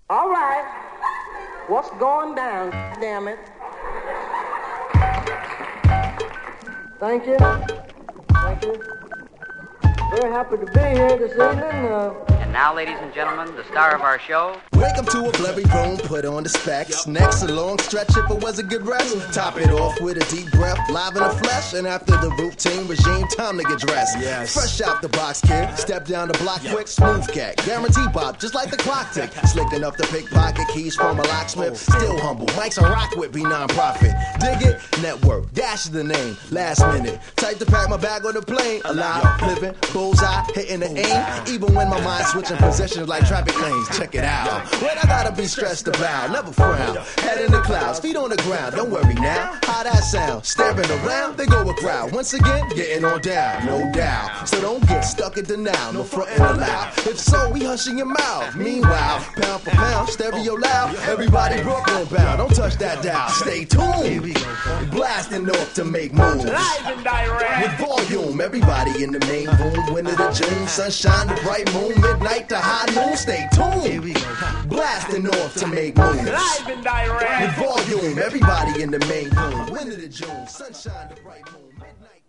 All right. What's going down, damn it? Thank you. Thank you. Very happy to be here this evening. And now, ladies and gentlemen, the star of our show. Wake up to a blurry room, put on the specs. Next, a long stretch if it was a good rest. Top it off with a deep breath, live in the flesh. And after the routine regime, time to get dressed. Yes. Fresh out the box, kid. Step down the block quick, smooth cat. Guarantee bop, just like the clock tick. Slick enough to pickpocket keys from a locksmith. Still humble, Mike's a rock with, be non-profit. Dig it? Network, dash is the name. Last minute, type to pack my bag on the plane. Alive, living, bullseye, hitting the aim. Even when my mind's switching positions like traffic lanes. Check it out. What I gotta be stressed about, never frown. Head in the clouds, feet on the ground. Don't worry now, how that sound? Staring around, they go a crowd. Once again, getting on down, no doubt. So don't get stuck in denial, no frontin' allowed. If so, we hushing your mouth. Meanwhile, pound for pound, stereo loud. Everybody Brooklyn bound, don't touch that dial. Stay tuned, blasting off to make moves. With volume, everybody in the main room. Winter to June, sunshine to bright moon, midnight to high noon. Stay tuned, blasting off to make moves. With volume, everybody in the main room. Winter to June, sunshine to bright moon, midnight.